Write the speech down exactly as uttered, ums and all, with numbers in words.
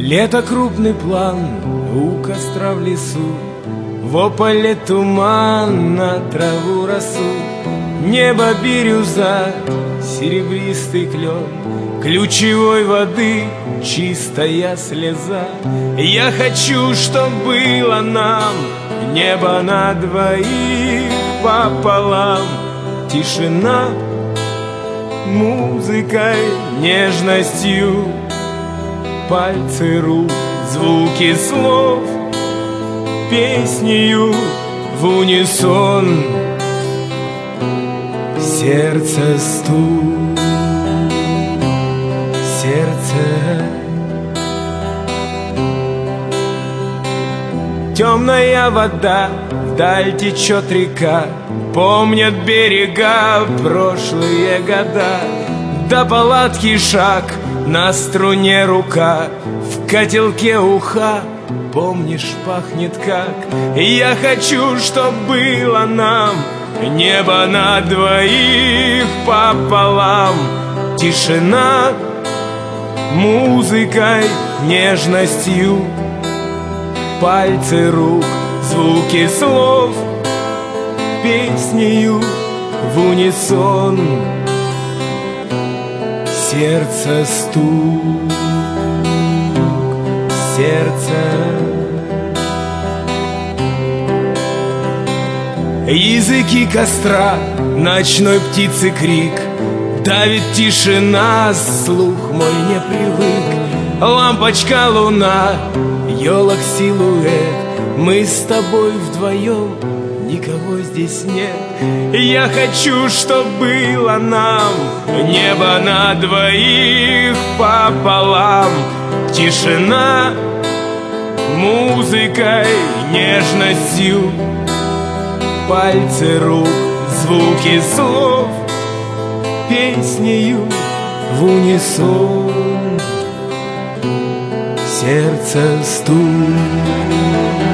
Лето, крупный план у костра в лесу, в ополе туман на траву росу. Небо бирюза, серебристый клен, ключевой воды чистая слеза. Я хочу, чтоб было нам небо на двоих пополам. Тишина музыкой, нежностью, пальцы рук, звуки слов, песнею в унисон. Сердце стук, сердце. Темная вода, вдаль течет река, помнят берега прошлые года. До палатки шаг, на струне рука, в котелке уха, помнишь, пахнет как. Я хочу, чтоб было нам небо на двоих пополам. Тишина музыкой, нежностью, пальцы рук, звуки слов, песнею в унисон. Сердце стук, сердце. Языки костра, ночной птицы крик, давит тишина, слух мой не привык. Лампочка луна, елок силуэт, мы с тобой вдвоем, никого здесь нет. Я хочу, чтоб было нам небо на двоих пополам. Тишина музыкой, нежностью, пальцы рук, звуки слов, песнею в унисон. Сердце стук.